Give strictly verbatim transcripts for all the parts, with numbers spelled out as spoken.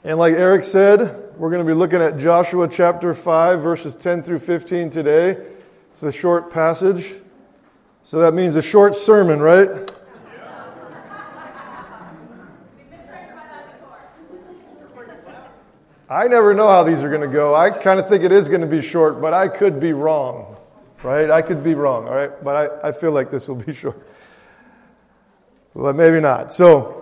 And like Eric said, we're going to be looking at Joshua chapter five, verses ten through fifteen today. It's a short passage. So that means a short sermon, right? We've been trained by that before. I never know how these are going to go. I kind of think it is going to be short, but I could be wrong, right? I could be wrong, all right? But I, I feel like this will be short. But maybe not. So,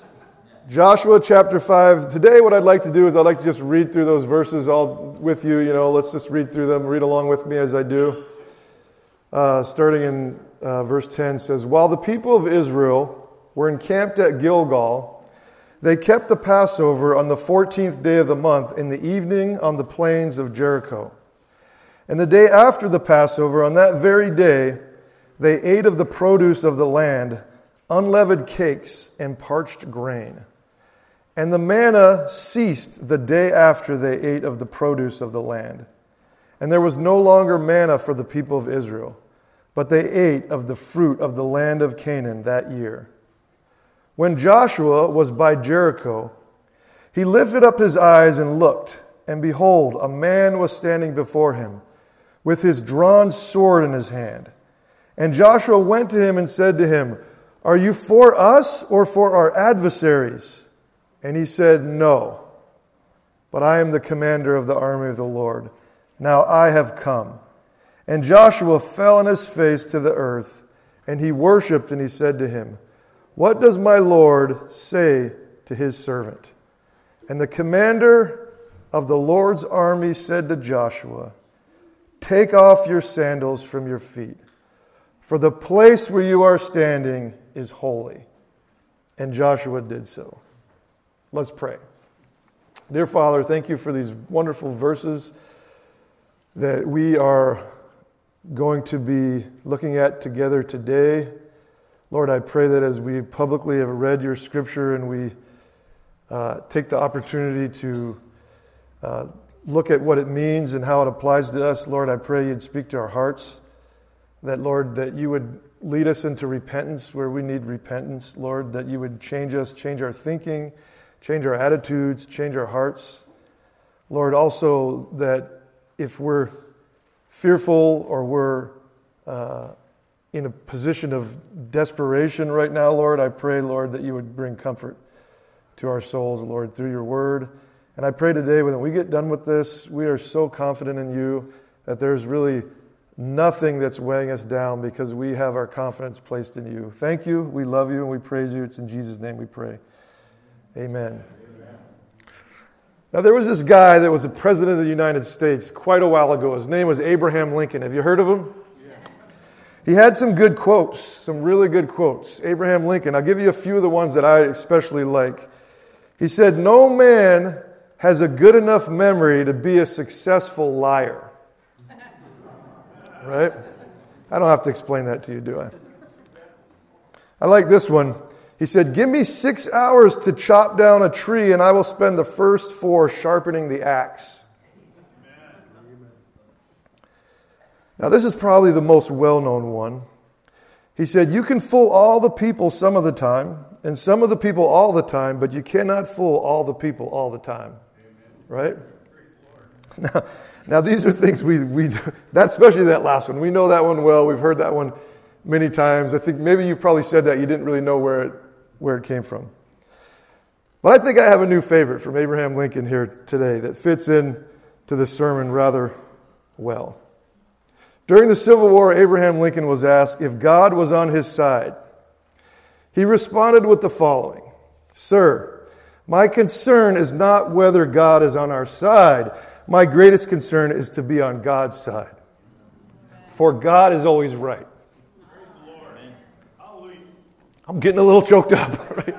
Joshua chapter five. Today what I'd like to do is I'd like to just read through those verses all with you. You know, let's just read through them. Read along with me as I do. Uh, starting in uh, verse ten says, "While the people of Israel were encamped at Gilgal, they kept the Passover on the fourteenth day of the month in the evening on the plains of Jericho. And the day after the Passover, on that very day, they ate of the produce of the land, unleavened cakes and parched grain. And the manna ceased the day after they ate of the produce of the land. And there was no longer manna for the people of Israel, but they ate of the fruit of the land of Canaan that year. When Joshua was by Jericho, he lifted up his eyes and looked, and behold, a man was standing before him, with his drawn sword in his hand. And Joshua went to him and said to him, 'Are you for us or for our adversaries?' And he said, 'No, but I am the commander of the army of the Lord. Now I have come.' And Joshua fell on his face to the earth, and he worshipped, and he said to him, 'What does my Lord say to his servant?' And the commander of the Lord's army said to Joshua, 'Take off your sandals from your feet, for the place where you are standing is holy.' And Joshua did so." Let's pray. Dear Father, thank you for these wonderful verses that we are going to be looking at together today. Lord, I pray that as we publicly have read your scripture and we uh, take the opportunity to uh, look at what it means and how it applies to us, Lord, I pray you'd speak to our hearts. That, Lord, that you would lead us into repentance where we need repentance. Lord, that you would change us, change our thinking, change our attitudes, change our hearts. Lord, also that if we're fearful or we're uh, in a position of desperation right now, Lord, I pray, Lord, that you would bring comfort to our souls, Lord, through your word. And I pray today when we get done with this, we are so confident in you that there's really nothing that's weighing us down because we have our confidence placed in you. Thank you. We love you and we praise you. It's in Jesus' name we pray. Amen. Amen. Now, there was this guy that was the president of the United States quite a while ago. His name was Abraham Lincoln. Have you heard of him? Yeah. He had some good quotes, some really good quotes. Abraham Lincoln. I'll give you a few of the ones that I especially like. He said, "No man has a good enough memory to be a successful liar." Right? I don't have to explain that to you, do I? I like this one. He said, "Give me six hours to chop down a tree, and I will spend the first four sharpening the axe." Now, this is probably the most well-known one. He said, "You can fool all the people some of the time, and some of the people all the time, but you cannot fool all the people all the time." Right? Now, now these are things we, we that especially that last one. We know that one well. We've heard that one many times. I think maybe you probably said that. You didn't really know where it, where it came from. But I think I have a new favorite from Abraham Lincoln here today that fits in to the sermon rather well. During the Civil War, Abraham Lincoln was asked if God was on his side. He responded with the following, "Sir, my concern is not whether God is on our side. My greatest concern is to be on God's side. For God is always right." Praise the Lord. Hallelujah. I'm getting a little choked up, right?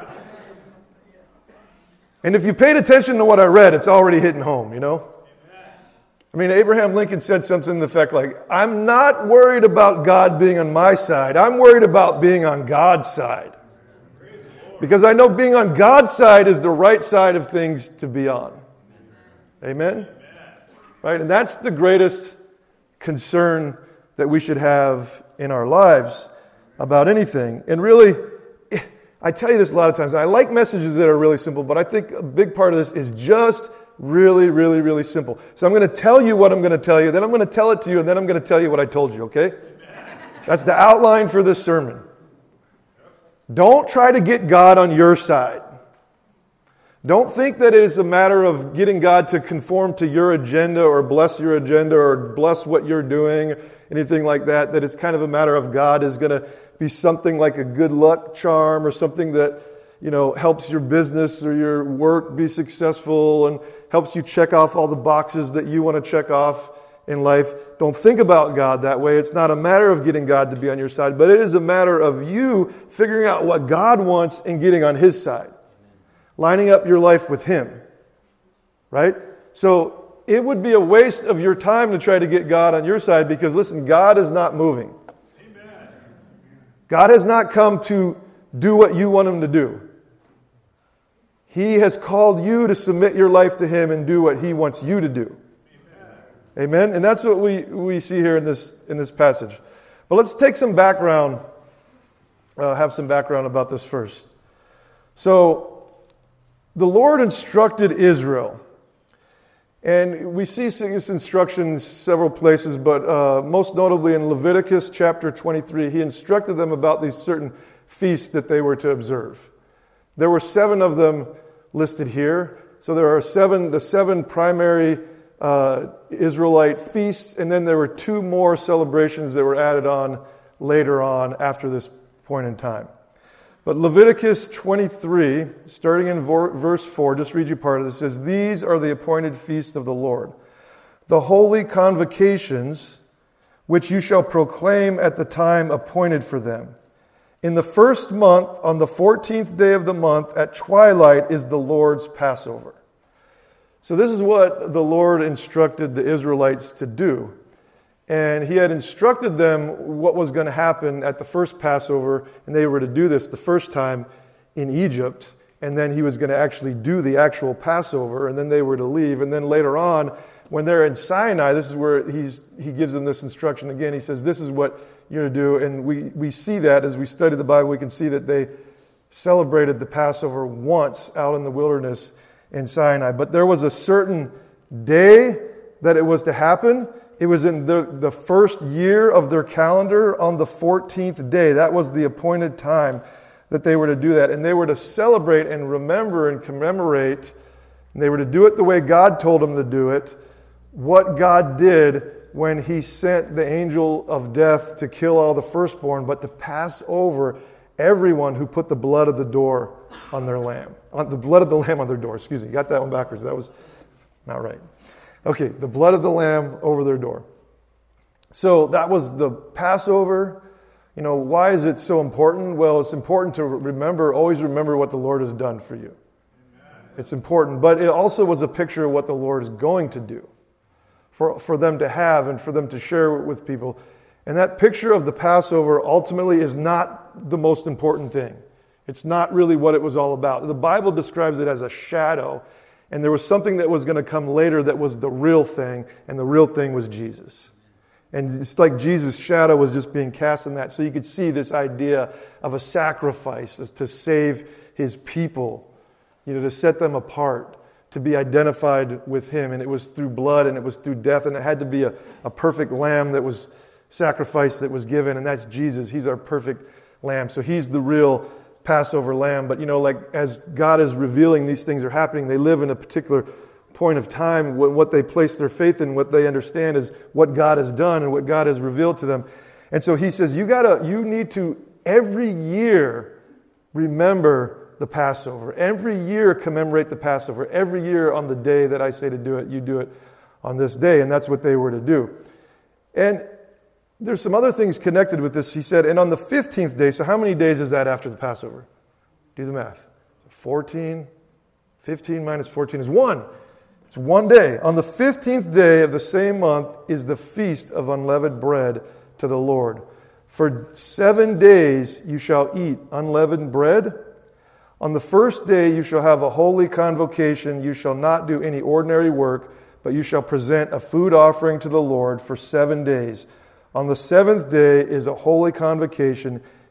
And if you paid attention to what I read, it's already hitting home, you know? I mean, Abraham Lincoln said something to the effect like, "I'm not worried about God being on my side. I'm worried about being on God's side. Because I know being on God's side is the right side of things to be on." Amen? Right? And that's the greatest concern that we should have in our lives about anything. And really, I tell you this a lot of times. I like messages that are really simple, but I think a big part of this is just really, really, really simple. So I'm going to tell you what I'm going to tell you, then I'm going to tell it to you, and then I'm going to tell you what I told you, okay? That's the outline for this sermon. Don't try to get God on your side. Don't think that it is a matter of getting God to conform to your agenda or bless your agenda or bless what you're doing, anything like that, that it's kind of a matter of God is going to be something like a good luck charm or something that, you know, helps your business or your work be successful and helps you check off all the boxes that you want to check off in life. Don't think about God that way. It's not a matter of getting God to be on your side, but it is a matter of you figuring out what God wants and getting on His side. Lining up your life with Him. Right? So it would be a waste of your time to try to get God on your side because, listen, God is not moving. Amen. God has not come to do what you want Him to do. He has called you to submit your life to Him and do what He wants you to do. Amen. Amen? And that's what we, we see here in this, in this passage. But let's take some background, uh, have some background about this first. So, the Lord instructed Israel, and we see this instruction in several places, but uh, most notably in Leviticus chapter twenty-three, He instructed them about these certain feasts that they were to observe. There were seven of them listed here. So there are seven, the seven primary uh, Israelite feasts, and then there were two more celebrations that were added on later on after this point in time. But Leviticus twenty-three, starting in verse four, just read you part of this, says, "These are the appointed feasts of the Lord, the holy convocations, which you shall proclaim at the time appointed for them. In the first month, on the fourteenth day of the month, at twilight is the Lord's Passover." So this is what the Lord instructed the Israelites to do. And He had instructed them what was going to happen at the first Passover, and they were to do this the first time in Egypt, and then He was going to actually do the actual Passover, and then they were to leave. And then later on, when they're in Sinai, this is where he's, He gives them this instruction again. He says, this is what you're to do. And we, we see that as we study the Bible, we can see that they celebrated the Passover once out in the wilderness in Sinai. But there was a certain day that it was to happen. It was in the, the first year of their calendar on the fourteenth day. That was the appointed time that they were to do that. And they were to celebrate and remember and commemorate, and they were to do it the way God told them to do it, what God did when He sent the angel of death to kill all the firstborn, but to pass over everyone who put the blood of the door on their lamb. On the blood of the lamb on their door. Excuse me, got that one backwards. That was not right. Okay, the blood of the lamb over their door. So that was the Passover. You know, why is it so important? Well, it's important to remember, always remember what the Lord has done for you. Amen. It's important, but it also was a picture of what the Lord is going to do for, for them to have and for them to share with people. And that picture of the Passover ultimately is not the most important thing. It's not really what it was all about. The Bible describes it as a shadow. And there was something that was going to come later that was the real thing, and the real thing was Jesus. And it's like Jesus' shadow was just being cast in that. So you could see this idea of a sacrifice to save His people, you know, to set them apart, to be identified with Him. And it was through blood and it was through death, and it had to be a, a perfect lamb that was sacrificed, that was given, and that's Jesus. He's our perfect lamb. So He's the real Passover lamb. But, you know, like as God is revealing these things are happening, they live in a particular point of time. What they place their faith in, what they understand is what God has done and what God has revealed to them. And so He says, you gotta, you need to every year remember the Passover. Every year commemorate the Passover. Every year on the day that I say to do it, you do it on this day. And that's what they were to do. And there's some other things connected with this. He said, and on the fifteenth day, so how many days is that after the Passover? Do the math. fourteen, fifteen minus fourteen is one. It's one day. On the fifteenth day of the same month is the feast of unleavened bread to the Lord. For seven days you shall eat unleavened bread. On the first day you shall have a holy convocation. You shall not do any ordinary work, but you shall present a food offering to the Lord for seven days. On the seventh day is a holy convocation.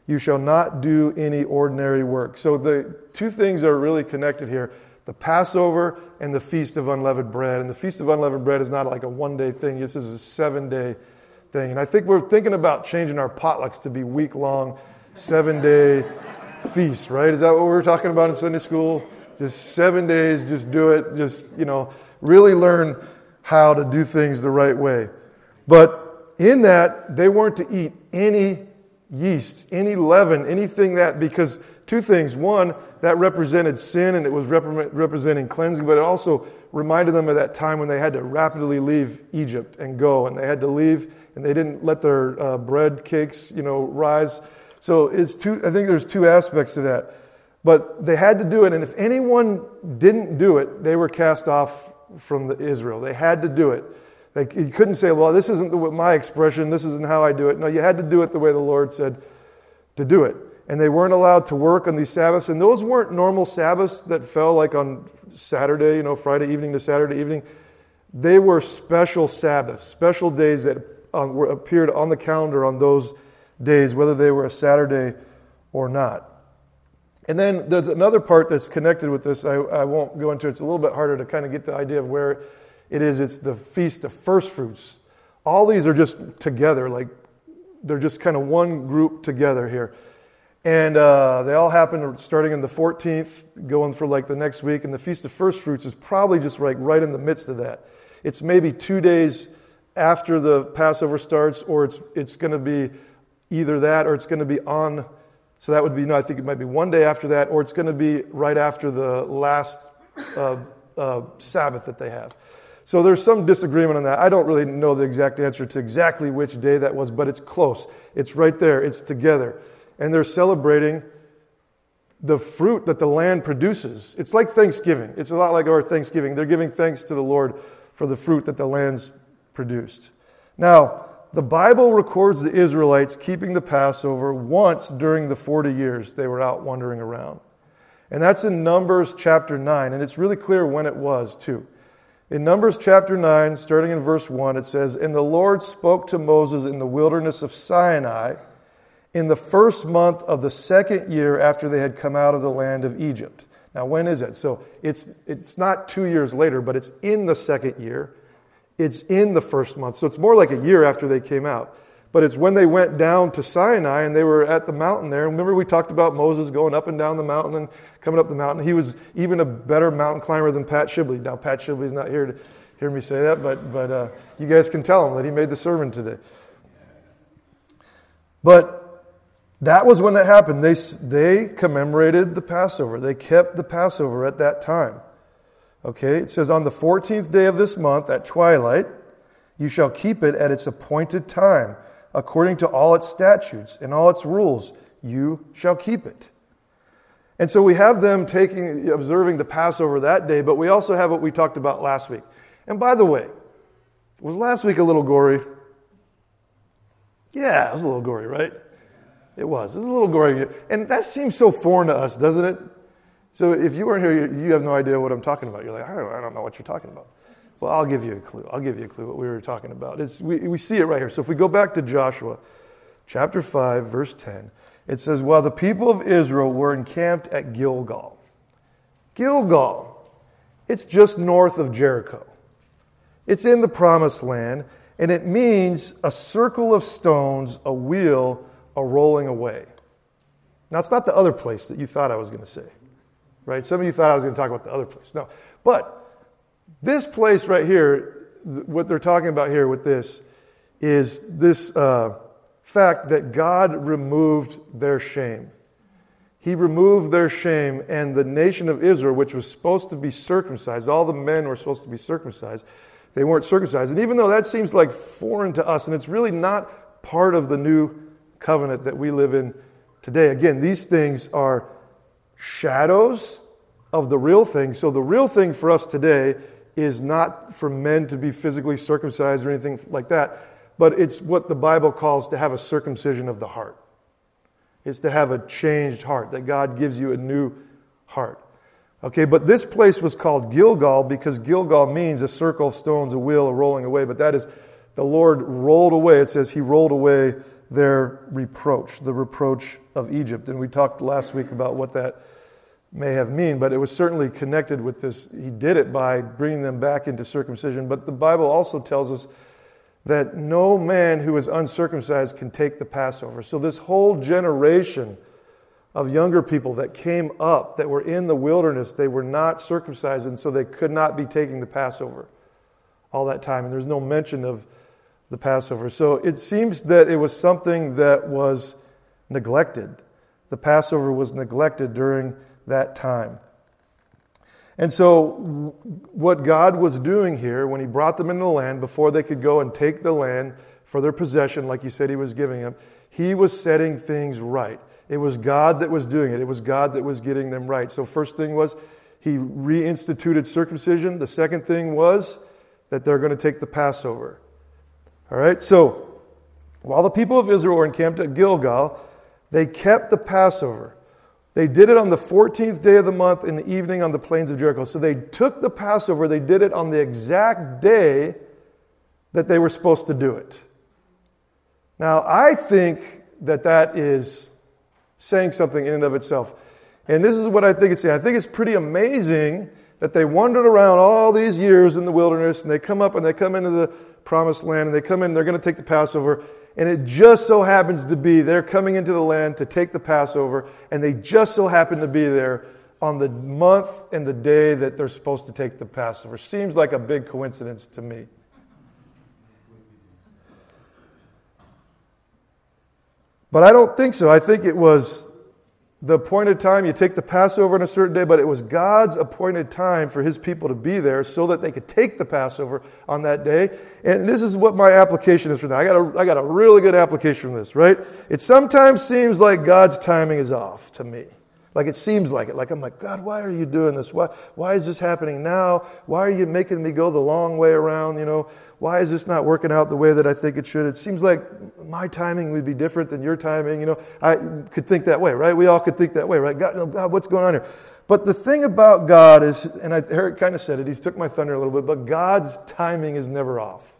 You shall not do any ordinary work. So the two things are really connected here. The Passover and the Feast of Unleavened Bread. And the Feast of Unleavened Bread is not like a one-day thing. This is a seven-day thing. And I think we're thinking about changing our potlucks to be week-long, seven-day feasts, right? Is that what we were talking about in Sunday school? Just seven days, just do it. Just, you know, really learn how to do things the right way. But in that, they weren't to eat any yeast, any leaven, anything that, because two things. One, that represented sin and it was rep- representing cleansing, but it also reminded them of that time when they had to rapidly leave Egypt and go, and they had to leave and they didn't let their uh, bread cakes, you know, rise. So it's two, I think there's two aspects to that. But they had to do it, and if anyone didn't do it, they were cast off from the Israel. They had to do it. They, you couldn't say, well, this isn't the, my expression, this isn't how I do it. No, you had to do it the way the Lord said to do it. And they weren't allowed to work on these Sabbaths. And those weren't normal Sabbaths that fell like on Saturday, you know, Friday evening to Saturday evening. They were special Sabbaths, special days that um, were, appeared on the calendar on those days, whether they were a Saturday or not. And then there's another part that's connected with this. I, I won't go into it. It's a little bit harder to kind of get the idea of where it is. It's the Feast of First Fruits. All these are just together, like they're just kind of one group together here. And uh, they all happen starting on the fourteenth, going for like the next week. And the Feast of First Fruits is probably just like right in the midst of that. It's maybe two days after the Passover starts, or it's it's going to be either that or it's going to be on. So that would be, no, I think it might be one day after that, or it's going to be right after the last uh, uh, Sabbath that they have. So there's some disagreement on that. I don't really know the exact answer to exactly which day that was, but it's close. It's right there. It's together. And they're celebrating the fruit that the land produces. It's like Thanksgiving. It's a lot like our Thanksgiving. They're giving thanks to the Lord for the fruit that the land's produced. Now, the Bible records the Israelites keeping the Passover once during the forty years they were out wandering around. And that's in Numbers chapter nine, and it's really clear when it was, too. In Numbers chapter nine, starting in verse one, it says, "And the Lord spoke to Moses in the wilderness of Sinai in the first month of the second year after they had come out of the land of Egypt." Now, when is it? So it's it's not two years later, but it's in the second year. It's in the first month. So it's more like a year after they came out. But it's when they went down to Sinai and they were at the mountain there. Remember we talked about Moses going up and down the mountain and coming up the mountain. He was even a better mountain climber than Pat Shibley. Now, Pat Shibley's not here to hear me say that, but, but uh, you guys can tell him that he made the sermon today. But that was when that happened. They, they commemorated the Passover. They kept the Passover at that time. Okay, it says, "On the fourteenth day of this month at twilight, you shall keep it at its appointed time, according to all its statutes and all its rules. You shall keep it." And so we have them taking, observing the Passover that day, but we also have what we talked about last week. And by the way, was last week a little gory? Yeah, it was a little gory, right? It was. It was a little gory. And that seems so foreign to us, doesn't it? So if you weren't here, you have no idea what I'm talking about. You're like, I don't, I don't know what you're talking about. Well, I'll give you a clue. I'll give you a clue what we were talking about. It's, we, we see it right here. So if we go back to Joshua, chapter five, verse ten, it says, "While the people of Israel were encamped at Gilgal." Gilgal, it's just north of Jericho. It's in the Promised Land, and it means a circle of stones, a wheel, a rolling away. Now, it's not the other place that you thought I was going to say. Right? Some of you thought I was going to talk about the other place. No. But this place right here, what they're talking about here with this, is this uh, fact that God removed their shame. He removed their shame, and the nation of Israel, which was supposed to be circumcised, all the men were supposed to be circumcised, they weren't circumcised. And even though that seems like foreign to us, and it's really not part of the new covenant that we live in today. Again, these things are shadows of the real thing. So the real thing for us today is not for men to be physically circumcised or anything like that, but it's what the Bible calls to have a circumcision of the heart. It's to have a changed heart, that God gives you a new heart. Okay, but this place was called Gilgal because Gilgal means a circle of stones, a wheel, a rolling away, but that is the Lord rolled away. It says he rolled away their reproach, the reproach of Egypt. And we talked last week about what that may have mean, but it was certainly connected with this. He did it by bringing them back into circumcision. But the Bible also tells us that no man who is uncircumcised can take the Passover. So this whole generation of younger people that came up, that were in the wilderness, they were not circumcised, and so they could not be taking the Passover all that time. And there's no mention of the Passover. So it seems that it was something that was neglected. The Passover was neglected during that time. And so what God was doing here, when he brought them into the land, before they could go and take the land for their possession, like he said he was giving them, he was setting things right. It was God that was doing it. It was God that was getting them right. So first thing was he reinstituted circumcision. The second thing was that they're going to take the Passover. All right, so while the people of Israel were encamped at Gilgal, they kept the Passover. They did it on the fourteenth day of the month in the evening on the plains of Jericho. So they took the Passover, they did it on the exact day that they were supposed to do it. Now, I think that that is saying something in and of itself. And this is what I think it's saying. I think it's pretty amazing that they wandered around all these years in the wilderness, and they come up and they come into the promised land, and they come in and they're going to take the Passover. And it just so happens to be they're coming into the land to take the Passover, and they just so happen to be there on the month and the day that they're supposed to take the Passover. Seems like a big coincidence to me. But I don't think so. I think it was the appointed time. You take the Passover on a certain day, but it was God's appointed time for his people to be there so that they could take the Passover on that day. And this is what my application is for that. I got a, I got a really good application from this, right? It sometimes seems like God's timing is off to me. Like it seems like it. Like I'm like, God, why are you doing this? Why, why is this happening now? Why are you making me go the long way around? You know, why is this not working out the way that I think it should? It seems like my timing would be different than your timing. You know, I could think that way, right? We all could think that way, right? God, God, what's going on here? But the thing about God is, and I, Eric kind of said it, he took my thunder a little bit, but God's timing is never off.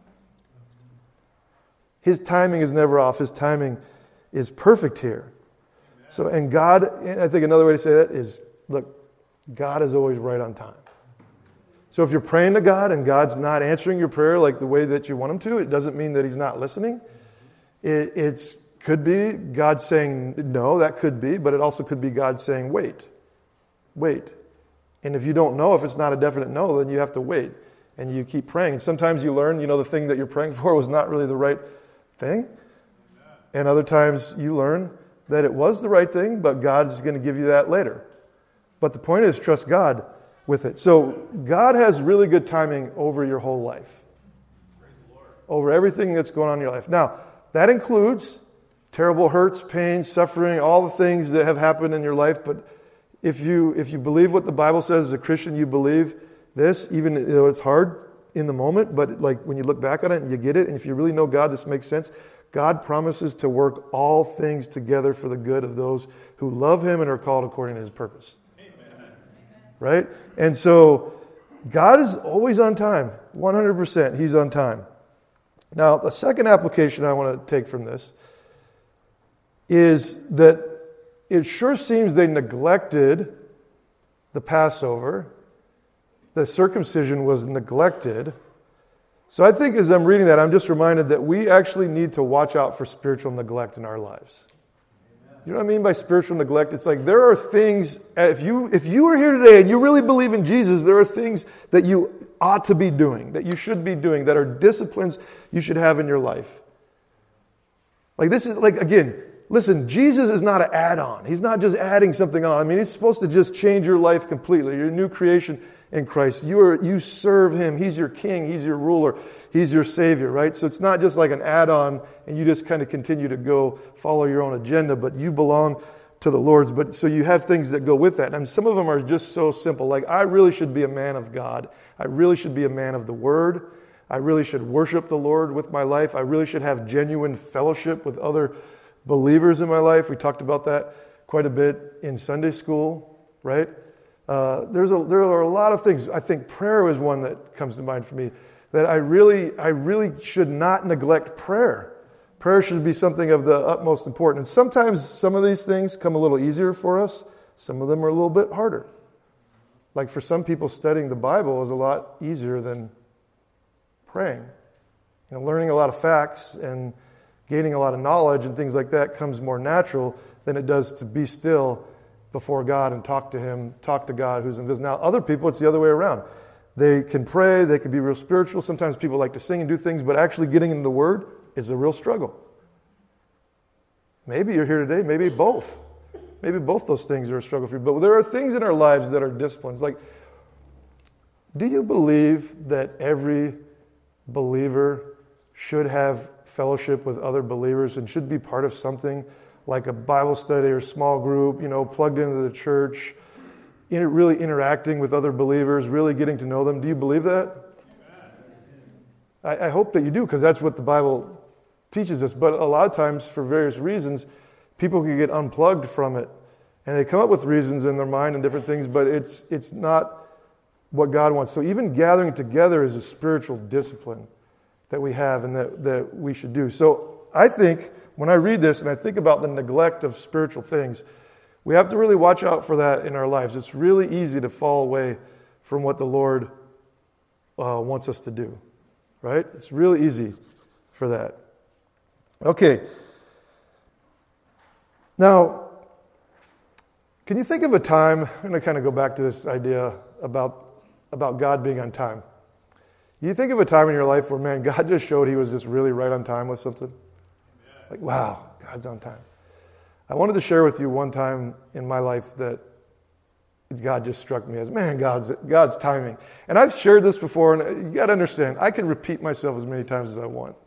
His timing is never off. His timing is perfect here. So, and God, and I think another way to say that is, look, God is always right on time. So if you're praying to God and God's not answering your prayer like the way that you want him to, it doesn't mean that he's not listening. It it's, could be God saying no, that could be, but it also could be God saying wait, wait. And if you don't know, if it's not a definite no, then you have to wait. And you keep praying. And sometimes you learn, you know, the thing that you're praying for was not really the right thing. And other times you learn that it was the right thing, but God's going to give you that later. But the point is, trust God with it. So God has really good timing over your whole life. Over everything that's going on in your life. Now, that includes terrible hurts, pains, suffering, all the things that have happened in your life. But if you if you believe what the Bible says as a Christian, you believe this, even though it's hard in the moment, but like when you look back on it and you get it, and if you really know God, this makes sense. God promises to work all things together for the good of those who love him and are called according to his purpose. Amen. Right? And so God is always on time. one hundred percent he's on time. Now, the second application I want to take from this is that it sure seems they neglected the Passover. The circumcision was neglected. So I think as I'm reading that, I'm just reminded that we actually need to watch out for spiritual neglect in our lives. You know what I mean by spiritual neglect? It's like there are things, if you if you are here today and you really believe in Jesus, there are things that you ought to be doing, that you should be doing, that are disciplines you should have in your life. Like this is, like again, listen, Jesus is not an add-on. He's not just adding something on. I mean, he's supposed to just change your life completely. You're a new creation in Christ. You are, you serve him. He's your king. He's your ruler. He's your savior, right? So it's not just like an add-on and you just kind of continue to go follow your own agenda, but you belong to the Lord's. But so you have things that go with that. And some of them are just so simple. Like, I really should be a man of God. I really should be a man of the Word. I really should worship the Lord with my life. I really should have genuine fellowship with other believers in my life. We talked about that quite a bit in Sunday school, right? Uh, there's a, there are a lot of things. I think prayer is one that comes to mind for me, that I really, I really should not neglect prayer. Prayer should be something of the utmost importance. Sometimes some of these things come a little easier for us. Some of them are a little bit harder. Like for some people, studying the Bible is a lot easier than praying. You know, learning a lot of facts and gaining a lot of knowledge and things like that comes more natural than it does to be still before God and talk to Him, talk to God who's invisible. Now, other people, it's the other way around. They can pray, they can be real spiritual. Sometimes people like to sing and do things, but actually getting into the Word is a real struggle. Maybe you're here today, maybe both. Maybe both those things are a struggle for you. But there are things in our lives that are disciplines. Like, do you believe that every believer should have fellowship with other believers and should be part of something like a Bible study or small group, you know, plugged into the church, in, really interacting with other believers, really getting to know them? Do you believe that? I, I hope that you do, because that's what the Bible teaches us. But a lot of times, for various reasons, people can get unplugged from it, and they come up with reasons in their mind and different things, but it's it's not what God wants. So even gathering together is a spiritual discipline that we have and that, that we should do. So I think when I read this and I think about the neglect of spiritual things, we have to really watch out for that in our lives. It's really easy to fall away from what the Lord uh, wants us to do, right? It's really easy for that. Okay. Now, can you think of a time, I'm going to kind of go back to this idea about, about God being on time. You think of a time in your life where, man, God just showed He was just really right on time with something? Like, wow, God's on time. I wanted to share with you one time in my life that God just struck me as, man, God's God's timing. And I've shared this before, and you got to understand, I can repeat myself as many times as I want.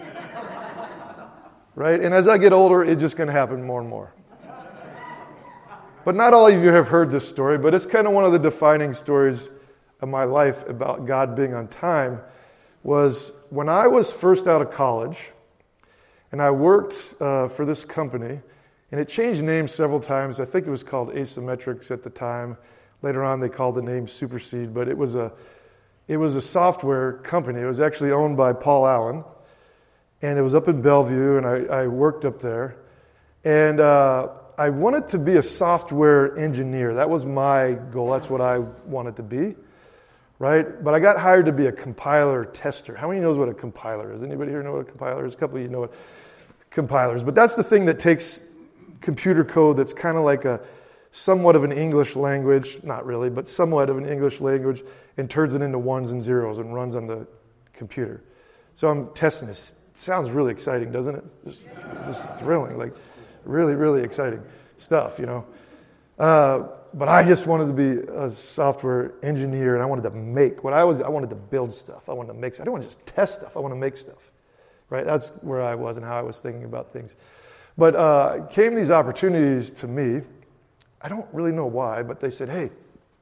Right? And as I get older, it's just going to happen more and more. But not all of you have heard this story, but it's kind of one of the defining stories of my life about God being on time. Was when I was first out of college, and I worked uh, for this company, and it changed names several times. I think it was called Asymmetrics at the time. Later on, they called the name Superseed, but it was a it was a software company. It was actually owned by Paul Allen, and it was up in Bellevue, and I, I worked up there. And uh, I wanted to be a software engineer. That was my goal. That's what I wanted to be, right? But I got hired to be a compiler tester. How many knows what a compiler is? Anybody here know what a compiler is? A couple of you know what compilers. But that's the thing that takes computer code that's kind of like a somewhat of an English language, not really, but somewhat of an English language, and turns it into ones and zeros and runs on the computer. So I'm testing this. Sounds really exciting, doesn't it? Just, just thrilling, like really, really exciting stuff, you know. Uh, but I just wanted to be a software engineer, and I wanted to make what I was. I wanted to build stuff. I wanted to make stuff. I didn't want to just test stuff. I want to make stuff, right? That's where I was and how I was thinking about things. But uh, came these opportunities to me. I don't really know why, but they said, hey,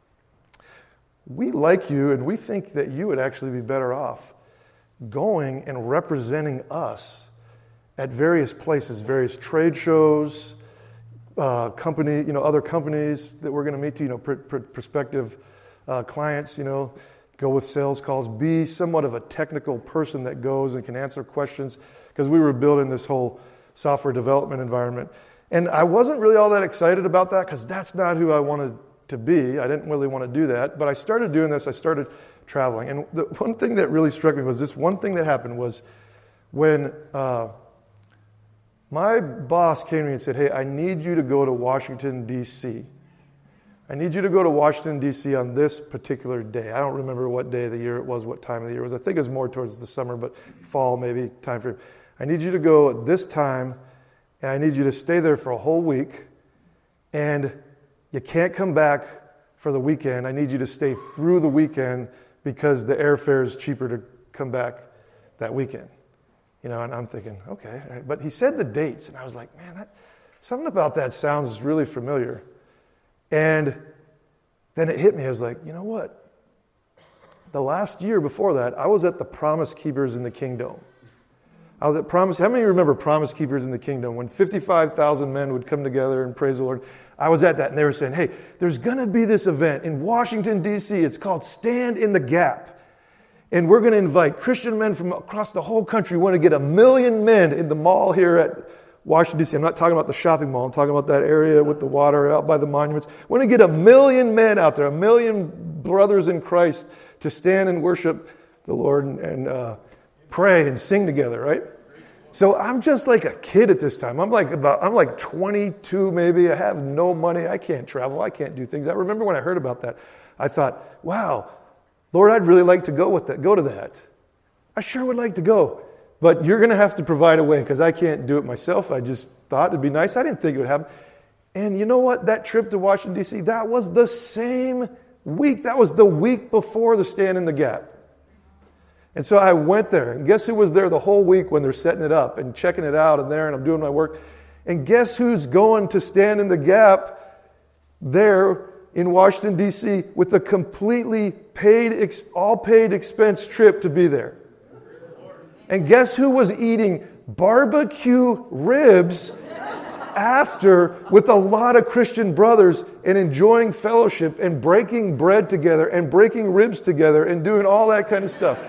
we like you, and we think that you would actually be better off going and representing us at various places, various trade shows, uh, company, you know, other companies that we're going to meet to, you know, pr- pr- prospective uh, clients, you know, go with sales calls, be somewhat of a technical person that goes and can answer questions, because we were building this whole software development environment. And I wasn't really all that excited about that, because that's not who I wanted to be. I didn't really want to do that. But I started doing this. I started traveling. And the one thing that really struck me was this one thing that happened was when uh, my boss came to me and said, hey, I need you to go to Washington, D C I need you to go to Washington, D C on this particular day. I don't remember what day of the year it was, what time of the year it was. I think it was more towards the summer, but fall maybe time frame. I need you to go at this time, and I need you to stay there for a whole week, and you can't come back for the weekend. I need you to stay through the weekend because the airfare is cheaper to come back that weekend. You know, and I'm thinking, okay. But he said the dates, and I was like, man, that, something about that sounds really familiar. And then it hit me. I was like, you know what? The last year before that, I was at the Promise Keepers in the Kingdom. I was at Promise. How many remember Promise Keepers in the Kingdom? When fifty-five thousand men would come together and praise the Lord. I was at that, and they were saying, hey, there's going to be this event in Washington, D C It's called Stand in the Gap. And we're going to invite Christian men from across the whole country. We want to get a million men in the mall here at Washington, D C. I'm not talking about the shopping mall. I'm talking about that area with the water out by the monuments. We want to get a million men out there, a million brothers in Christ to stand and worship the Lord and, and uh, pray and sing together, right? So I'm just like a kid at this time. I'm like about I'm like twenty-two maybe. I have no money. I can't travel. I can't do things. I remember when I heard about that, I thought, wow, Lord, I'd really like to go with that. Go to that. I sure would like to go. But you're going to have to provide a way because I can't do it myself. I just thought it'd be nice. I didn't think it would happen. And you know what? That trip to Washington, D C, that was the same week. That was the week before the Stand in the Gap. And so I went there. And guess who was there the whole week when they're setting it up and checking it out and there and I'm doing my work? And guess who's going to Stand in the Gap there in Washington, D C with a completely paid, all paid expense trip to be there? And guess who was eating barbecue ribs after with a lot of Christian brothers and enjoying fellowship and breaking bread together and breaking ribs together and doing all that kind of stuff?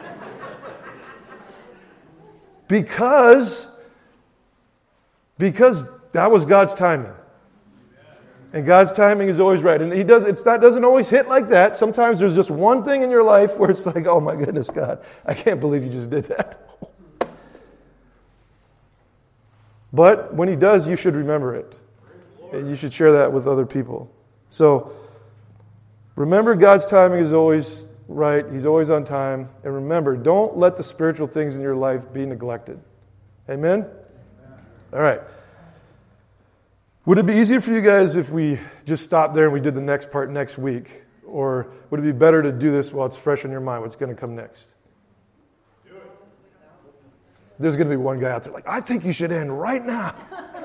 Because, because that was God's timing. And God's timing is always right. And He does it's not doesn't always hit like that. Sometimes there's just one thing in your life where it's like, oh my goodness, God, I can't believe you just did that. But when He does, you should remember it. And you should share that with other people. So remember, God's timing is always right. He's always on time. And remember, don't let the spiritual things in your life be neglected. Amen? Amen. All right. Would it be easier for you guys if we just stopped there and we did the next part next week? Or would it be better to do this while it's fresh in your mind, what's going to come next? Do it. There's going to be one guy out there like, I think you should end right now.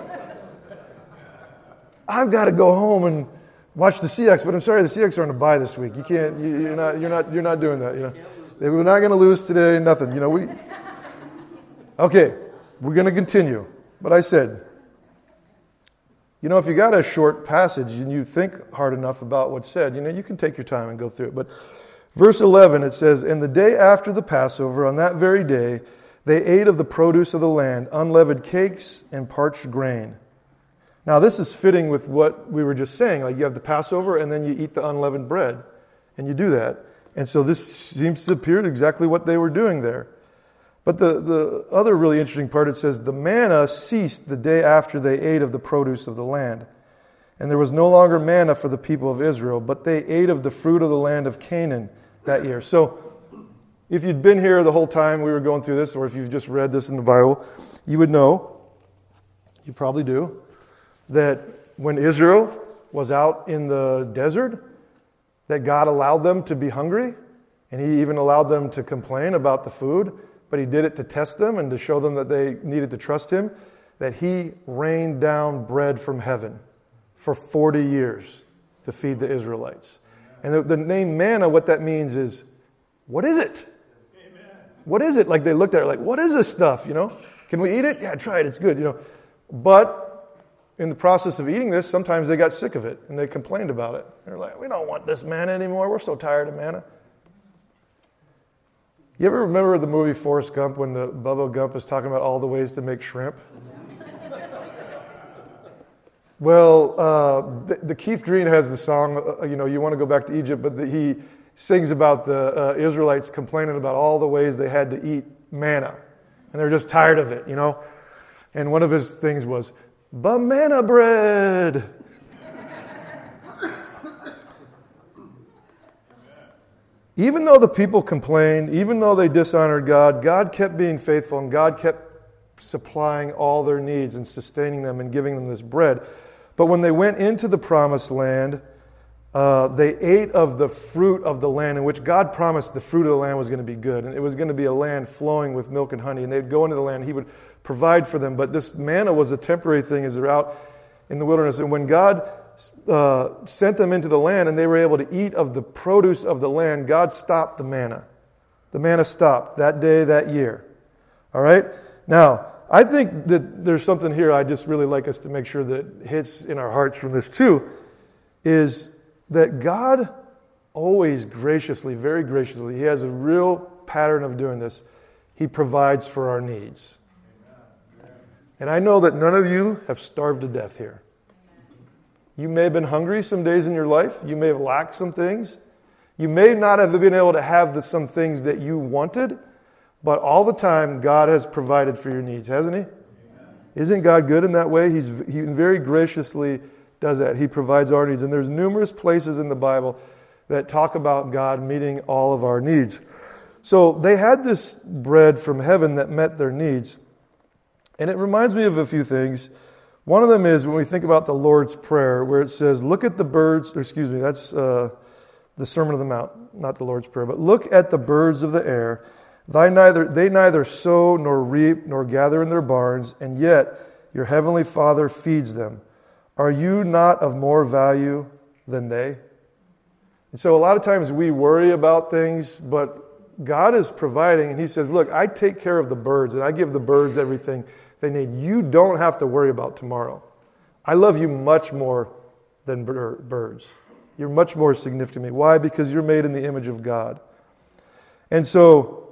I've got to go home and watch the Seahawks, but I'm sorry, the Seahawks are on a bye this week. You can't, you, you're not, you're not, you're not doing that. You know, we're not going to lose today. Nothing. You know, we. Okay, we're going to continue. But I said, you know, if you got a short passage and you think hard enough about what's said, you know, you can take your time and go through it. But verse eleven, it says, and the day after the Passover, on that very day, they ate of the produce of the land, unleavened cakes and parched grain. Now, this is fitting with what we were just saying. Like, you have the Passover and then you eat the unleavened bread. And you do that. And so this seems to appear exactly what they were doing there. But the, the other really interesting part, it says, the manna ceased the day after they ate of the produce of the land. And there was no longer manna for the people of Israel, but they ate of the fruit of the land of Canaan that year. So if you'd been here the whole time we were going through this, or if you've just read this in the Bible, you would know, you probably do, that when Israel was out in the desert, that God allowed them to be hungry, and He even allowed them to complain about the food. But He did it to test them and to show them that they needed to trust Him, that He rained down bread from heaven for forty years to feed the Israelites. And the, the name manna, what that means is, what is it? Amen. What is it? Like they looked at it like, what is this stuff, you know? Can we eat it? Yeah, try it, it's good, you know. But in the process of eating this, sometimes they got sick of it and they complained about it. They're like, we don't want this manna anymore, we're so tired of manna. You ever remember the movie Forrest Gump when the Bubba Gump is talking about all the ways to make shrimp? Well, uh, the, the Keith Green has the song, uh, you know, you want to go back to Egypt, but the, he sings about the uh, Israelites complaining about all the ways they had to eat manna. And they're just tired of it, you know. And one of his things was, banana bread. Even though the people complained, even though they dishonored God, God kept being faithful and God kept supplying all their needs and sustaining them and giving them this bread. But when they went into the promised land, uh, they ate of the fruit of the land, in which God promised the fruit of the land was going to be good. And it was going to be a land flowing with milk and honey. And they'd go into the land, He would provide for them. But this manna was a temporary thing as they're out in the wilderness. And when God Uh, sent them into the land and they were able to eat of the produce of the land, God stopped the manna. The manna stopped that day, that year. All right? Now, I think that there's something here I just really like us to make sure that hits in our hearts from this too, is that God always graciously, very graciously, he has a real pattern of doing this. He provides for our needs. And I know that none of you have starved to death here. You may have been hungry some days in your life. You may have lacked some things. You may not have been able to have the, some things that you wanted, but all the time God has provided for your needs, hasn't He? Amen. Isn't God good in that way? He's, he very graciously does that. He provides our needs. And there's numerous places in the Bible that talk about God meeting all of our needs. So they had this bread from heaven that met their needs. And it reminds me of a few things. One of them is when we think about the Lord's Prayer, where it says, look at the birds, or excuse me, that's uh, the Sermon on the Mount, not the Lord's Prayer, but look at the birds of the air. They neither, they neither sow nor reap nor gather in their barns, and yet your heavenly Father feeds them. Are you not of more value than they? And so a lot of times we worry about things, but God is providing, and He says, look, I take care of the birds, and I give the birds everything they need. You don't have to worry about tomorrow. I love you much more than birds. You're much more significant to me. Why? Because you're made in the image of God. And so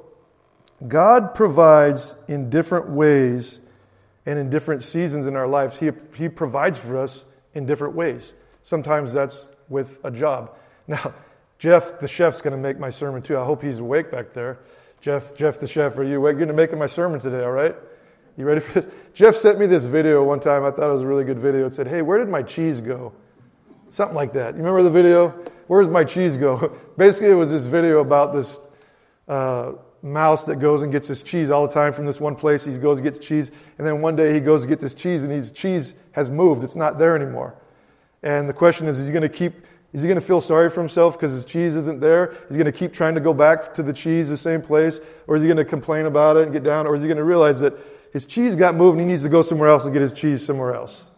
God provides in different ways and in different seasons in our lives. He, he provides for us in different ways. Sometimes that's with a job. Now, Jeff, the chef's going to make my sermon too. I hope he's awake back there. Jeff, Jeff the chef, are you awake? You're going to make my sermon today, all right? You ready for this? Jeff sent me this video one time. I thought it was a really good video. It said, hey, where did my cheese go? Something like that. You remember the video? Where's my cheese go? Basically, it was this video about this uh, mouse that goes and gets his cheese all the time from this one place. He goes and gets cheese. And then one day he goes to get this cheese, and his cheese has moved. It's not there anymore. And the question is, is he going to keep... Is he going to feel sorry for himself because his cheese isn't there? Is he going to keep trying to go back to the cheese, the same place? Or is he going to complain about it and get down? Or is he going to realize that his cheese got moved and he needs to go somewhere else and get his cheese somewhere else?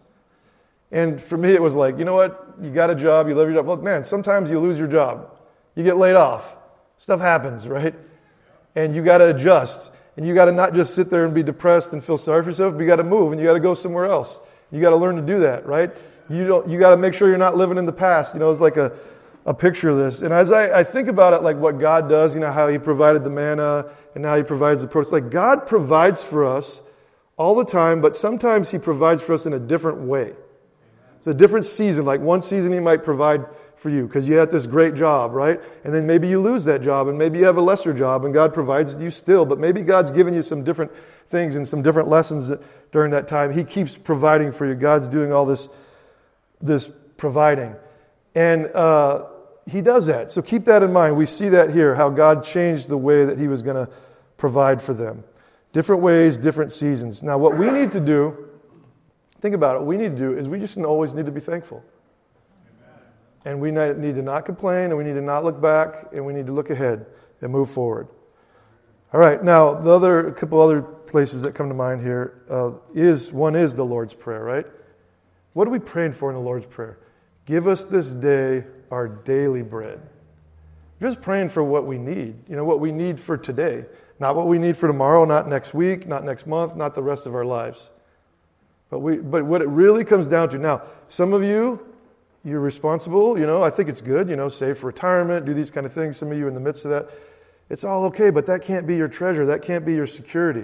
And for me, it was like, you know what? You got a job. You love your job. Look, man, sometimes you lose your job. You get laid off. Stuff happens, right? And you got to adjust. And you got to not just sit there and be depressed and feel sorry for yourself, but you got to move and you got to go somewhere else. You got to learn to do that, right? You don't. You got to make sure you're not living in the past. You know, it's like a, a picture of this. And as I, I think about it, like what God does, you know, how He provided the manna and now He provides the produce. It's like God provides for us all the time, but sometimes He provides for us in a different way. It's a different season. Like one season He might provide for you because you had this great job, right? And then maybe you lose that job and maybe you have a lesser job and God provides you still. But maybe God's given you some different things and some different lessons that, during that time. He keeps providing for you. God's doing all this this providing. And uh, He does that. So keep that in mind. We see that here, how God changed the way that He was going to provide for them. Different ways, different seasons. Now, what we need to do, think about it, what we need to do is we just always need to be thankful. Amen. And we need to not complain, and we need to not look back, and we need to look ahead and move forward. All right, now, the other, a couple other places that come to mind here uh, is, one is the Lord's Prayer, right? What are we praying for in the Lord's Prayer? Give us this day our daily bread. We're just praying for what we need. You know, what we need for today. Not what we need for tomorrow, not next week, not next month, not the rest of our lives. But we, but what it really comes down to, now, some of you, you're responsible, you know, I think it's good, you know, save for retirement, do these kind of things. Some of you in the midst of that, it's all okay, but that can't be your treasure. That can't be your security.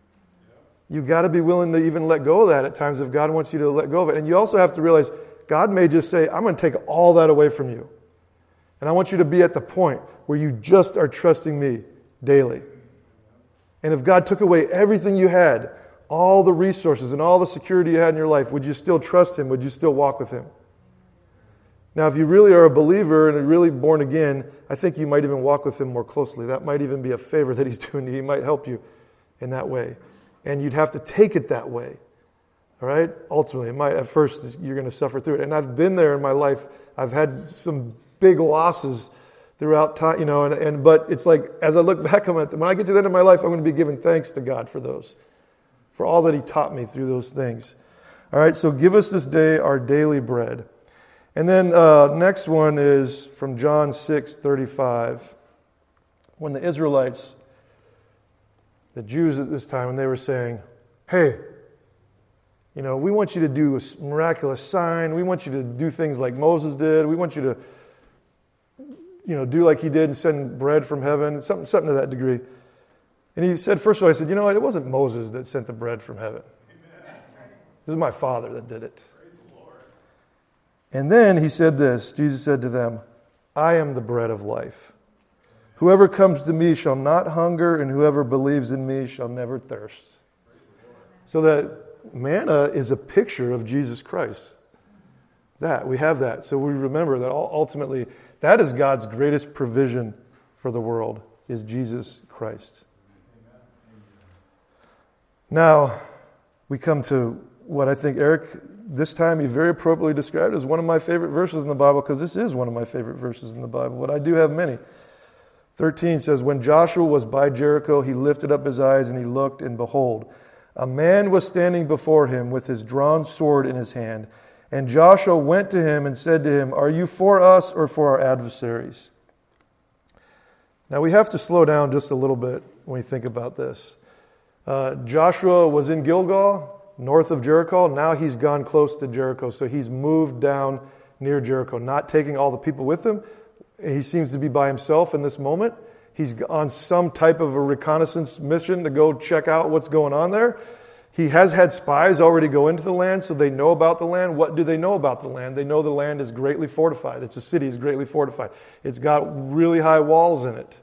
You've got to be willing to even let go of that at times if God wants you to let go of it. And you also have to realize God may just say, I'm going to take all that away from you. And I want you to be at the point where you just are trusting me daily. And if God took away everything you had, all the resources and all the security you had in your life, would you still trust Him? Would you still walk with Him? Now, if you really are a believer and are really born again, I think you might even walk with Him more closely. That might even be a favor that He's doing to you. He might help you in that way. And you'd have to take it that way, all right? Ultimately, it might, at first, you're going to suffer through it. And I've been there in my life. I've had some big losses throughout time, you know, and, and but it's like, as I look back on it, when I get to the end of my life, I'm going to be giving thanks to God for those, for all that He taught me through those things. All right, so give us this day our daily bread. And then uh, next one is from John six thirty-five. When the Israelites, the Jews at this time, when they were saying, hey, you know, we want you to do a miraculous sign. We want you to do things like Moses did. We want you to you know, do like he did and send bread from heaven, something, something to that degree. And he said, first of all, he said, you know what, it wasn't Moses that sent the bread from heaven. This is my Father that did it. And then he said this, Jesus said to them, I am the bread of life. Whoever comes to me shall not hunger, and whoever believes in me shall never thirst. So that manna is a picture of Jesus Christ. That, we have that. So we remember that ultimately, that is God's greatest provision for the world, is Jesus Christ. Now, we come to what I think Eric, this time he very appropriately described as one of my favorite verses in the Bible, because this is one of my favorite verses in the Bible, but I do have many. thirteen says, when Joshua was by Jericho, he lifted up his eyes and he looked, and behold, a man was standing before him with his drawn sword in his hand. And Joshua went to him and said to him, are you for us or for our adversaries? Now we have to slow down just a little bit when we think about this. Uh, Joshua was in Gilgal, north of Jericho. Now he's gone close to Jericho, so he's moved down near Jericho, not taking all the people with him. He seems to be by himself in this moment. He's on some type of a reconnaissance mission to go check out what's going on there. He has had spies already go into the land, so they know about the land. What do they know about the land? They know the land is greatly fortified. It's a city, it's greatly fortified. It's got really high walls in it,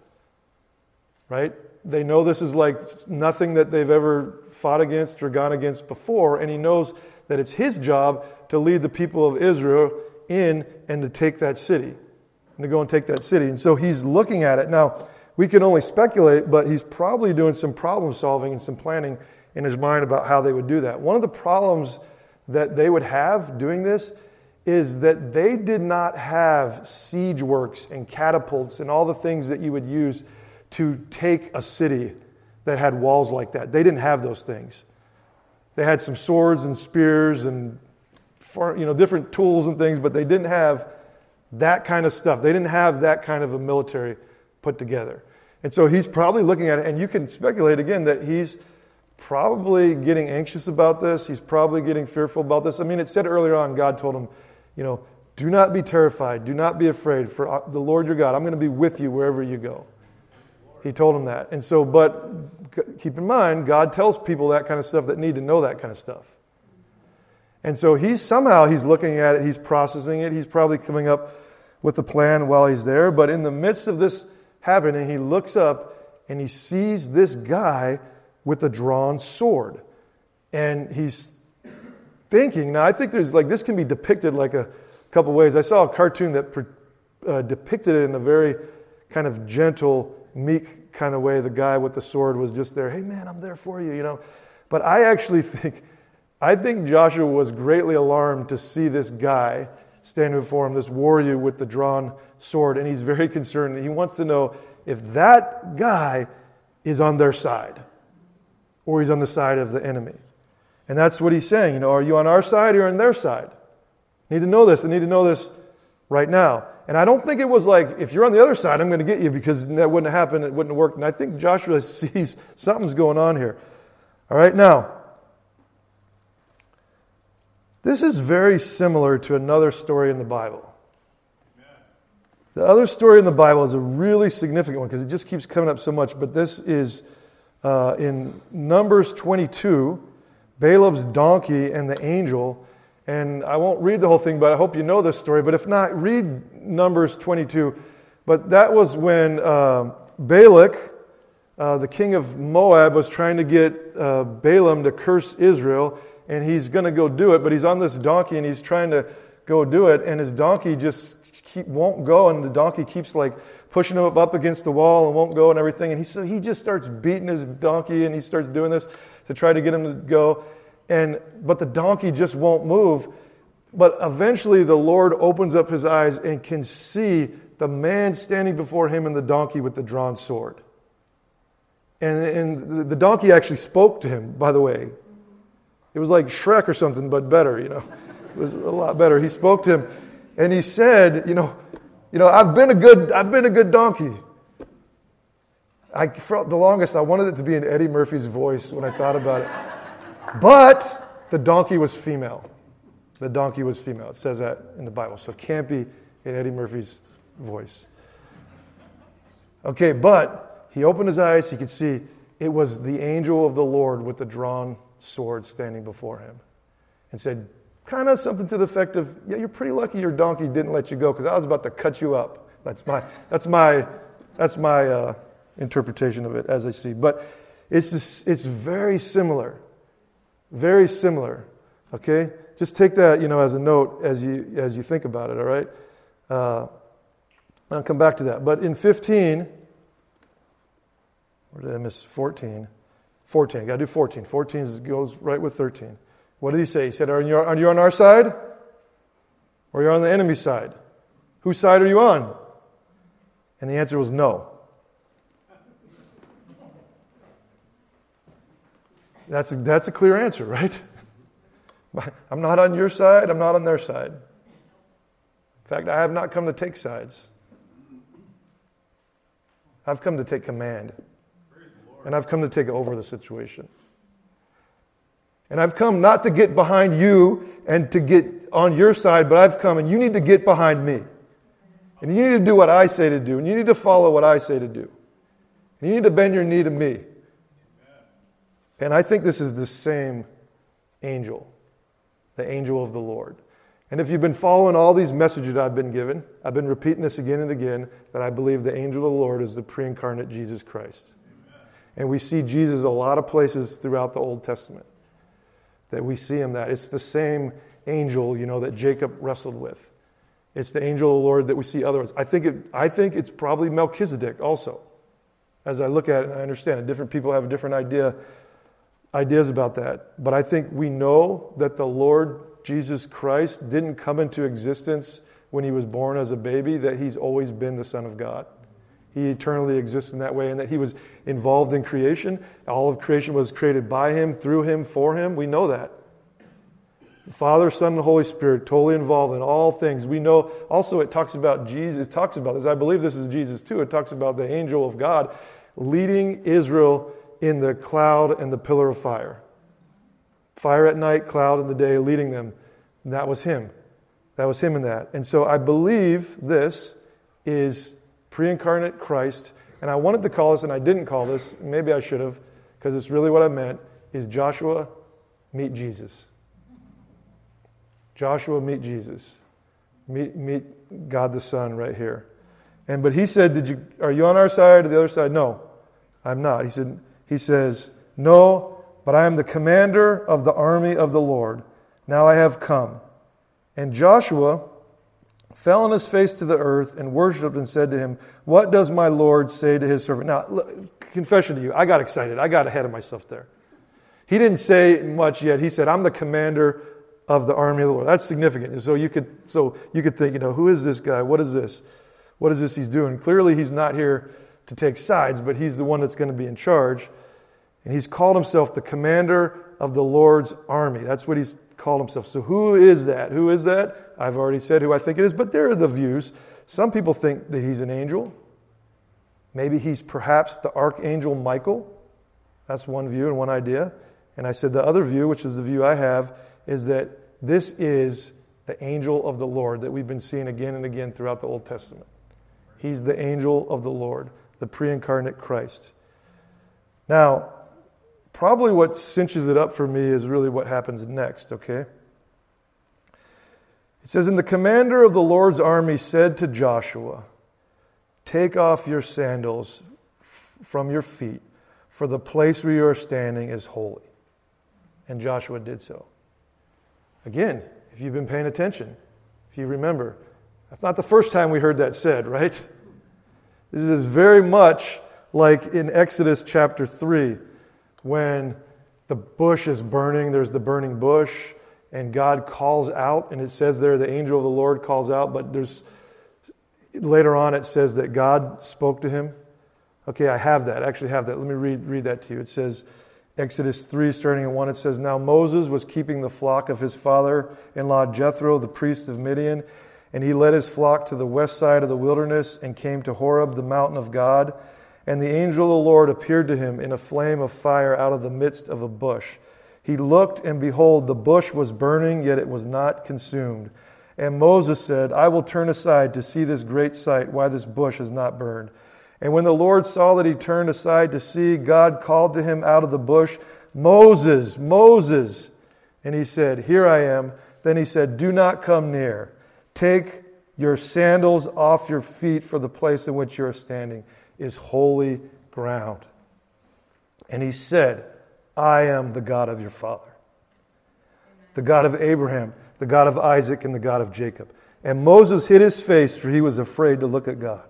right? They know this is like nothing that they've ever fought against or gone against before, and he knows that it's his job to lead the people of Israel in and to take that city, and to go and take that city. And so he's looking at it. Now, we can only speculate, but he's probably doing some problem solving and some planning in his mind about how they would do that. One of the problems that they would have doing this is that they did not have siege works and catapults and all the things that you would use to take a city that had walls like that. They didn't have those things. They had some swords and spears and you know different tools and things, but they didn't have that kind of stuff. They didn't have that kind of a military put together. And so he's probably looking at it, and you can speculate again that he's probably getting anxious about this. He's probably getting fearful about this. I mean, it said earlier on, God told him, you know, do not be terrified, do not be afraid, for the Lord your God, I'm going to be with you wherever you go. He told him that. And so, but keep in mind, God tells people that kind of stuff that need to know that kind of stuff. And so he's somehow, he's looking at it, he's processing it, he's probably coming up with a plan while he's there. But in the midst of this happening, he looks up and he sees this guy with a drawn sword. And he's thinking, now I think there's like, this can be depicted like a couple ways. I saw a cartoon that uh, depicted it in a very kind of gentle, meek kind of way. The guy with the sword was just there. Hey man, I'm there for you, you know. But I actually think, I think Joshua was greatly alarmed to see this guy standing before him, this warrior with the drawn sword, and he's very concerned. He wants to know if that guy is on their side or he's on the side of the enemy. And that's what he's saying. You know, are you on our side or on their side? I need to know this. I need to know this right now. And I don't think it was like, if you're on the other side, I'm going to get you, because that wouldn't have happened. It wouldn't have worked. And I think Joshua sees something's going on here. All right, now, this is very similar to another story in the Bible. The other story in the Bible is a really significant one because it just keeps coming up so much. But this is uh, in Numbers twenty-two, Balaam's donkey and the angel. And I won't read the whole thing, but I hope you know this story. But if not, read Numbers twenty-two. But that was when uh, Balak, uh, the king of Moab, was trying to get uh, Balaam to curse Israel. And he's going to go do it, but he's on this donkey and he's trying to go do it. And his donkey just keep, won't go. And the donkey keeps like pushing him up against the wall and won't go and everything. And he, so he just starts beating his donkey and he starts doing this to try to get him to go. And but the donkey just won't move. But eventually the Lord opens up his eyes and can see the man standing before him and the donkey with the drawn sword. And, and the donkey actually spoke to him, by the way. It was like Shrek or something, but better, you know. It was a lot better. He spoke to him and he said, you know, you know, I've been a good, I've been a good donkey. I felt the longest, I wanted it to be in Eddie Murphy's voice when I thought about it. But the donkey was female. The donkey was female. It says that in the Bible. So it can't be in Eddie Murphy's voice. Okay, but he opened his eyes. He could see it was the angel of the Lord with the drawn sword standing before him and said kind of something to the effect of, yeah, you're pretty lucky your donkey didn't let you go because I was about to cut you up. That's my, that's my, that's my uh, interpretation of it as I see. But it's just, it's very similar, very similar. Okay, just take that, you know, as a note as you as you think about it. All right, uh, I'll come back to that. But in fifteen, or did I miss fourteen? fourteen. Got to do fourteen. fourteen goes right with thirteen. What did he say? He said, "Are you are you on our side, or are you on the enemy's side? Whose side are you on?" And the answer was no. That's a, that's a clear answer, right? I'm not on your side. I'm not on their side. In fact, I have not come to take sides. I've come to take command. And I've come to take over the situation. And I've come not to get behind you and to get on your side, but I've come and you need to get behind me. And you need to do what I say to do. And you need to follow what I say to do. And you need to bend your knee to me. And I think this is the same angel, the angel of the Lord. And if you've been following all these messages I've been given, I've been repeating this again and again, that I believe the angel of the Lord is the pre-incarnate Jesus Christ. Amen. And we see Jesus a lot of places throughout the Old Testament, that we see him that. It's the same angel, you know, that Jacob wrestled with. It's the angel of the Lord that we see otherwise. I think it, I think it's probably Melchizedek also. As I look at it and I understand it, different people have a different idea ideas about that. But I think we know that the Lord Jesus Christ didn't come into existence when he was born as a baby, that he's always been the Son of God. He eternally exists in that way, and that he was involved in creation. All of creation was created by him, through him, for him. We know that. The Father, Son, and the Holy Spirit totally involved in all things. We know also it talks about Jesus. It talks about this. I believe this is Jesus too. It talks about the angel of God leading Israel in the cloud and the pillar of fire. Fire at night, cloud in the day, leading them. And that was him. That was him in that. And so I believe this is pre-incarnate Christ. And I wanted to call this, and I didn't call this, maybe I should have, because it's really what I meant, is Joshua meet Jesus. Joshua meet Jesus. Meet, meet God the Son right here. And but he said, "Did you? Are you on our side or the other side?" "No, I'm not." He said, He says, "No, but I am the commander of the army of the Lord. Now I have come." And Joshua fell on his face to the earth and worshipped and said to him, "What does my Lord say to his servant?" Now, look, confession to you, I got excited. I got ahead of myself there. He didn't say much yet. He said, "I'm the commander of the army of the Lord." That's significant. So you could, so you could think, you know, who is this guy? What is this? What is this he's doing? Clearly, he's not here to take sides, but he's the one that's going to be in charge. And he's called himself the commander of the Lord's army. That's what he's called himself. So who is that? Who is that? I've already said who I think it is, but there are the views. Some people think that he's an angel. Maybe he's perhaps the archangel Michael. That's one view and one idea. And I said the other view, which is the view I have, is that this is the angel of the Lord that we've been seeing again and again throughout the Old Testament. He's the angel of the Lord, the pre-incarnate Christ. Now, probably what cinches it up for me is really what happens next, okay? It says, "And the commander of the Lord's army said to Joshua, 'Take off your sandals f- from your feet, for the place where you are standing is holy.' And Joshua did so." Again, if you've been paying attention, if you remember, that's not the first time we heard that said, right? This is very much like in Exodus chapter three, when the bush is burning, there's the burning bush, and God calls out, and it says there the angel of the Lord calls out, but there's later on it says that God spoke to him. Okay, I have that. I actually have that. Let me read, read that to you. It says, Exodus three, starting at one, it says, "Now Moses was keeping the flock of his father-in-law Jethro, the priest of Midian, and he led his flock to the west side of the wilderness and came to Horeb, the mountain of God. And the angel of the Lord appeared to him in a flame of fire out of the midst of a bush. He looked, and behold, the bush was burning, yet it was not consumed. And Moses said, 'I will turn aside to see this great sight, why this bush is not burned.' And when the Lord saw that he turned aside to see, God called to him out of the bush, Moses, Moses. And he said, Here I am. Then he said, Do not come near. Take your sandals off your feet, for the place in which you are standing is holy ground. And he said, I am the God of your father, the God of Abraham, the God of Isaac, and the God of Jacob. And Moses hid his face, for he was afraid to look at God.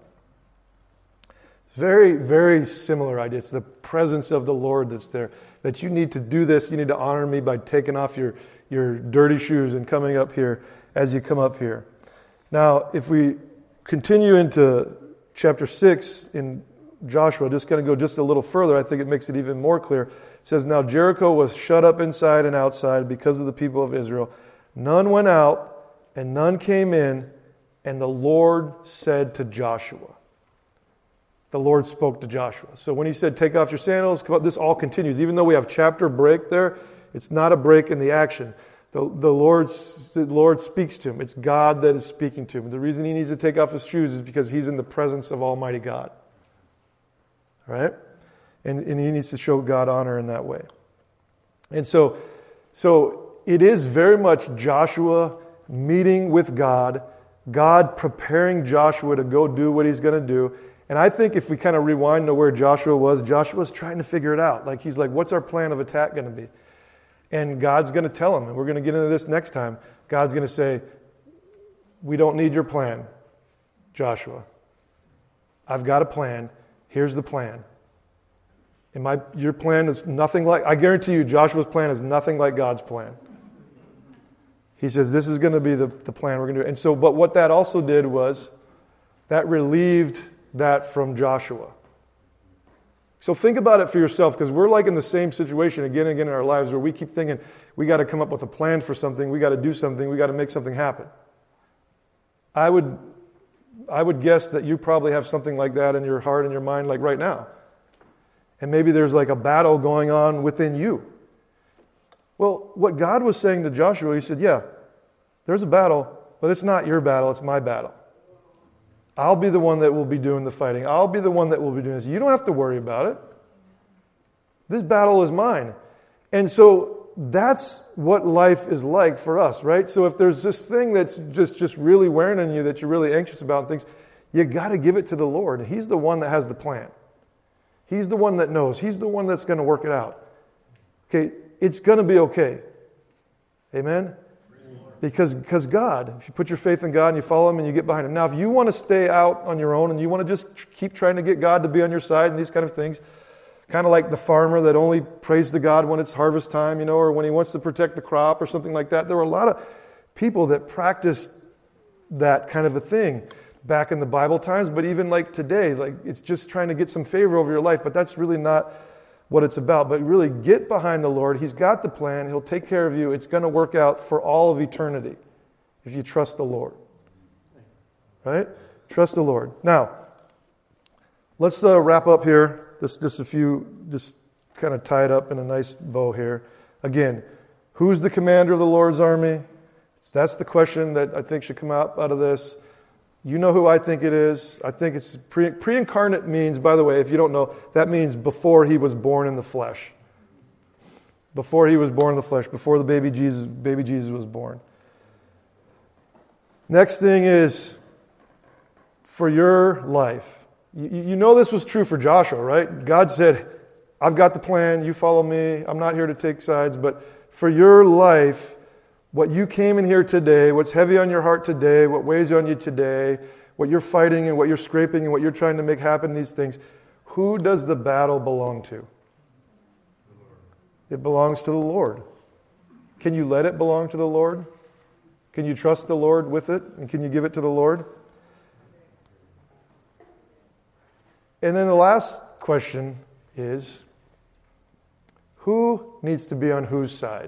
Very, very similar idea. It's the presence of the Lord that's there. That you need to do this. You need to honor me by taking off your, your dirty shoes and coming up here as you come up here. Now, if we continue into chapter six in Joshua, just kind of go just a little further, I think it makes it even more clear. It says, Now Jericho was shut up inside and outside because of the people of Israel. None went out and none came in, and the Lord said to Joshua. The Lord spoke to Joshua. So when he said, take off your sandals, this all continues. Even though we have chapter break there, it's not a break in the action. The, the, Lord, the Lord speaks to him. It's God that is speaking to him. The reason he needs to take off his shoes is because he's in the presence of Almighty God. All right? And, and he needs to show God honor in that way. And so, so it is very much Joshua meeting with God, God preparing Joshua to go do what he's going to do. And I think if we kind of rewind to where Joshua was, Joshua's trying to figure it out. Like he's like, what's our plan of attack going to be? And God's going to tell him, and we're going to get into this next time. God's going to say, we don't need your plan, Joshua. I've got a plan. Here's the plan. And my, your plan is nothing like, I guarantee you Joshua's plan is nothing like God's plan. He says, this is going to be the, the plan we're going to do. And so, but what that also did was, that relieved that from Joshua. So think about it for yourself, because we're like in the same situation again and again in our lives where we keep thinking we got to come up with a plan for something, we got to do something, we got to make something happen. I would, I would guess that you probably have something like that in your heart and your mind like right now. And maybe there's like a battle going on within you. Well, what God was saying to Joshua, he said, yeah, there's a battle, but it's not your battle, it's my battle. I'll be the one that will be doing the fighting. I'll be the one that will be doing this. You don't have to worry about it. This battle is mine. And so that's what life is like for us, right? So if there's this thing that's just, just really wearing on you that you're really anxious about and things, you got to give it to the Lord. He's the one that has the plan. He's the one that knows. He's the one that's going to work it out. Okay, it's going to be okay. Amen? Because, because God, if you put your faith in God and you follow Him and you get behind Him. Now, if you want to stay out on your own and you want to just keep trying to get God to be on your side and these kind of things, kind of like the farmer that only prays to God when it's harvest time, you know, or when he wants to protect the crop or something like that. There were a lot of people that practiced that kind of a thing back in the Bible times, but even like today, like it's just trying to get some favor over your life, but that's really not what it's about. But really get behind the Lord. He's got the plan. He'll take care of you. It's going to work out for all of eternity if you trust the Lord. Right? Trust the Lord. Now, let's uh, wrap up here. Just, just a few, just kind of tie it up in a nice bow here. Again, who's the commander of the Lord's army? That's the question that I think should come out, out of this. You know who I think it is. I think it's pre, pre-incarnate means, by the way, if you don't know, that means before he was born in the flesh. Before he was born in the flesh, before the baby Jesus, baby Jesus was born. Next thing is for your life. You, you know this was true for Joshua, right? God said, I've got the plan, you follow me, I'm not here to take sides, but for your life, what you came in here today, what's heavy on your heart today, what weighs on you today, what you're fighting and what you're scraping and what you're trying to make happen, these things, who does the battle belong to? It belongs to the Lord. Can you let it belong to the Lord? Can you trust the Lord with it? And can you give it to the Lord? And then the last question is, who needs to be on whose side?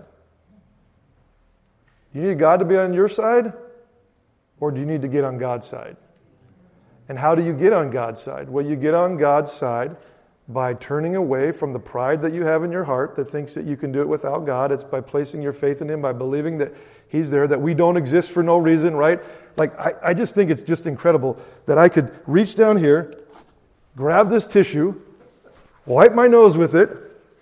You need God to be on your side, or do you need to get on God's side? And how do you get on God's side? Well, you get on God's side by turning away from the pride that you have in your heart that thinks that you can do it without God. It's by placing your faith in Him, by believing that He's there, that we don't exist for no reason, right? Like, I, I just think it's just incredible that I could reach down here grab this tissue, wipe my nose with it.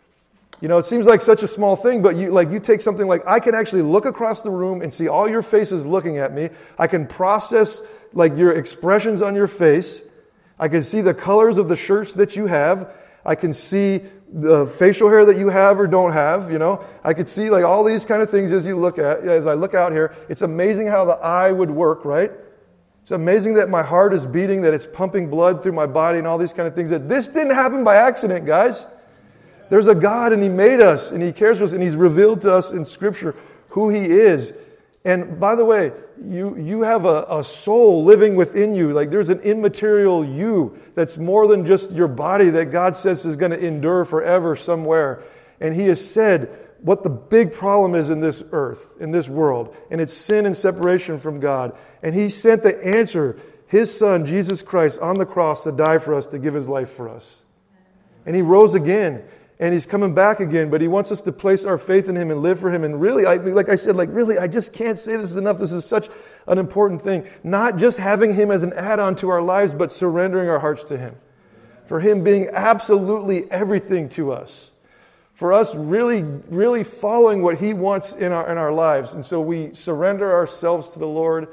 You know, it seems like such a small thing, but you like you take something like, I can actually look across the room and see all your faces looking at me. I can process like your expressions on your face. I can see the colors of the shirts that you have. I can see the facial hair that you have or don't have, you know. I could see like all these kind of things as you look at, as I look out here. It's amazing how the eye would work, right? It's amazing that my heart is beating, that it's pumping blood through my body and all these kind of things. That this didn't happen by accident, guys. There's a God and He made us and He cares for us and He's revealed to us in Scripture who He is. And by the way, you, you have a, a soul living within you. Like there's an immaterial you that's more than just your body that God says is going to endure forever somewhere. And He has said what the big problem is in this earth, in this world. And it's sin and separation from God. And He sent the answer, His Son, Jesus Christ, on the cross to die for us, to give His life for us. And He rose again. And He's coming back again, but He wants us to place our faith in Him and live for Him. And really, I, like I said, like really, I just can't say this enough. This is such an important thing. Not just having Him as an add-on to our lives, but surrendering our hearts to Him. For Him being absolutely everything to us. For us really, really following what He wants in our in our lives. And so we surrender ourselves to the Lord.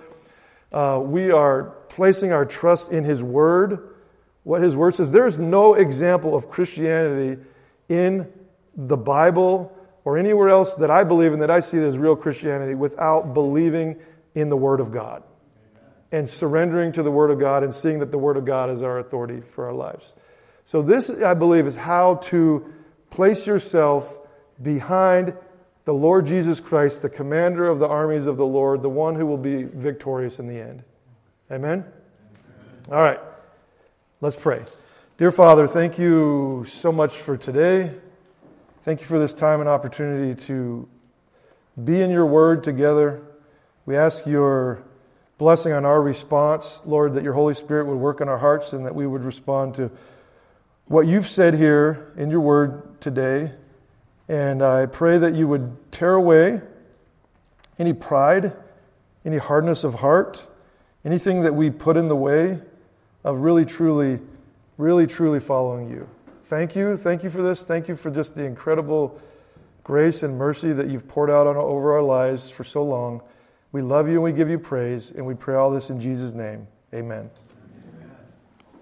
Uh, we are placing our trust in His Word. What His Word says. There is no example of Christianity in the Bible or anywhere else that I believe in that I see as real Christianity without believing in the Word of God. Amen. And surrendering to the Word of God and seeing that the Word of God is our authority for our lives. So this, I believe, is how to place yourself behind the Lord Jesus Christ, the commander of the armies of the Lord, the one who will be victorious in the end. Amen? Amen. All right. Let's pray. Dear Father, thank you so much for today. Thank you for this time and opportunity to be in your word together. We ask your blessing on our response, Lord, that your Holy Spirit would work in our hearts and that we would respond to what you've said here in your word today. And I pray that you would tear away any pride, any hardness of heart, anything that we put in the way of really, truly Really, truly following you. Thank you. Thank you for this. Thank you for just the incredible grace and mercy that you've poured out on over our lives for so long. We love you and we give you praise, and we pray all this in Jesus' name. Amen.